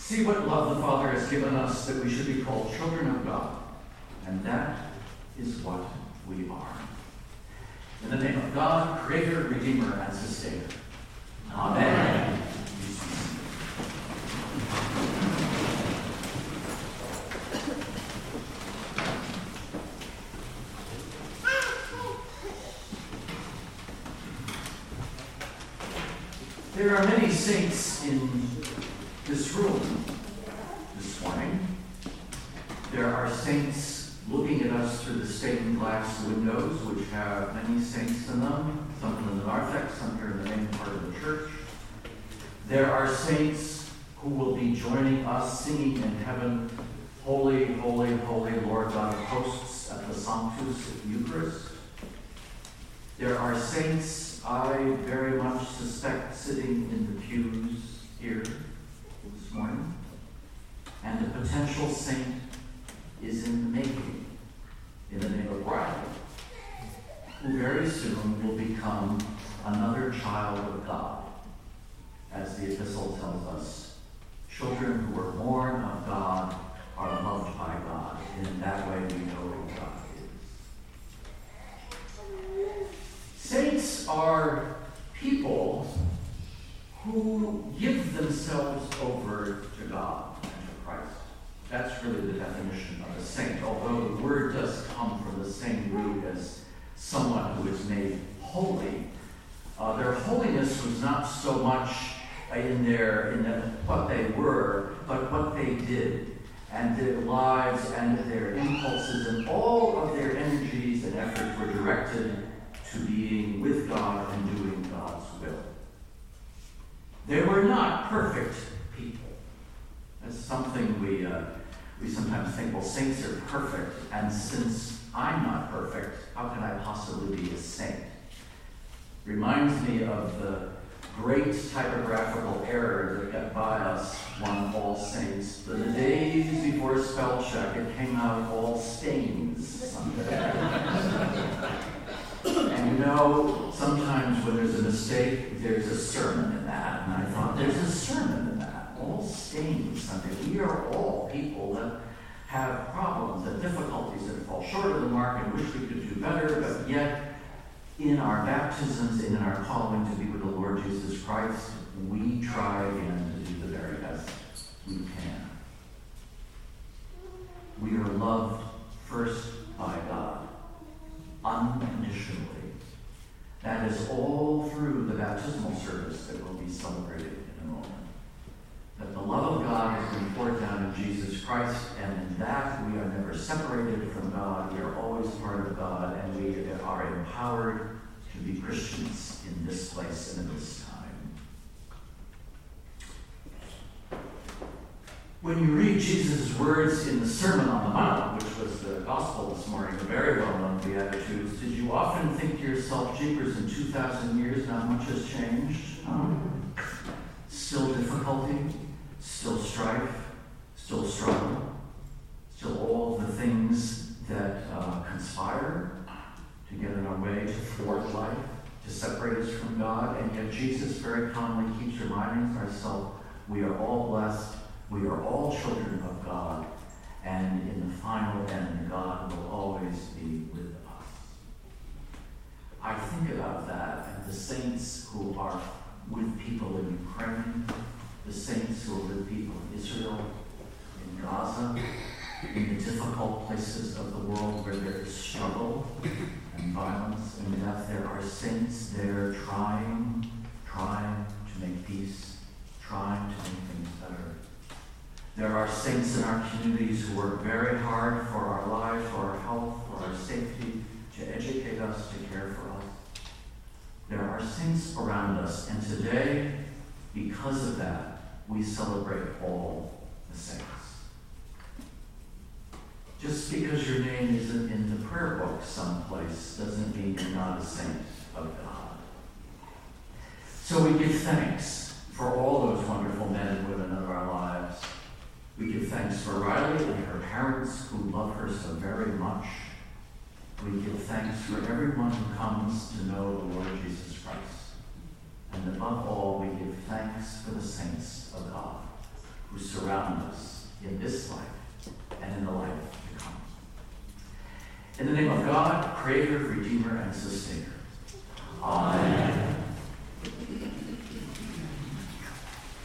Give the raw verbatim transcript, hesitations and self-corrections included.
See what love the Father has given us, that we should be called children of God. And that is what we are. In the name of God, Creator, Redeemer, and Sustainer. Amen. There are many saints in this room this morning. There are saints looking at us through the stained glass windows, which have many saints in them, some in the narthex, some here in the main part of the church. There are saints who will be joining us singing in heaven, Holy, Holy, Holy, Lord God of hosts, at the Sanctus Eucharist. There are saints I very much suspect sitting in the pews here this morning. And a potential saint is in the making, in the name of Riley, who very soon will become another child of God. As the epistle tells us, children who are born of God are loved by God. And in that way we know who God is. Saints are people who give themselves over to God and to Christ. That's really the definition of a saint, although the word does come from the same root as someone who is made holy. Uh, their holiness was not so much in their in the, what they were, but what they did, and their lives and their impulses and all of their energies and efforts were directed to being with God and doing God's will. They were not perfect people. That's something we uh, we sometimes think, well, saints are perfect, and since I'm not perfect, how can I possibly be a saint? Reminds me of the great typographical error that got by us one All Saints. The days before spell check, it came out all stains. And you know, sometimes when there's a mistake, there's a sermon in that. And I thought, there's a sermon in that. All stains Sunday. We are all people that have problems and difficulties that fall short of the mark and wish we could do better, but yet in our baptisms and in our calling to be with the Lord Jesus Christ, we try again to do the very best we can. We are loved first by God, unconditionally. That is all through the baptismal service that will be celebrated in a moment. That the love of God has been poured down in Jesus Christ, and in that we are never separated from God. We are always part of God, and we are empowered to be Christians in this place and in this time. When you read Jesus' words in the Sermon on the Mount, which was the gospel this morning, the very well-known Beatitudes, did you often think to yourself, jeepers, in two thousand years, not much has changed? Um, still difficulty, still strife, still struggle, still all the things that uh, conspire to get in our way, to thwart life, to separate us from God, and yet Jesus very calmly keeps reminding ourselves we are all blessed. We are all children of God, and in the final end, God will always be with us. I think about that and the saints who are with people in Ukraine, the saints who are with people in Israel, in Gaza, in the difficult places of the world where there is struggle and violence and death. There are saints there trying, trying to make peace, trying to make things better. There are saints in our communities who work very hard for our lives, for our health, for our safety, to educate us, to care for us. There are saints around us, and today, because of that, we celebrate all the saints. Just because your name isn't in the prayer book someplace doesn't mean you're not a saint of God. So we give thanks for all those wonderful men and women of our lives. We give thanks for Riley and her parents who love her so very much. We give thanks for everyone who comes to know the Lord Jesus Christ. And above all, we give thanks for the saints of God. who surround us in this life and in the life to come. In the name of God, Creator, Redeemer, and Sustainer. Amen.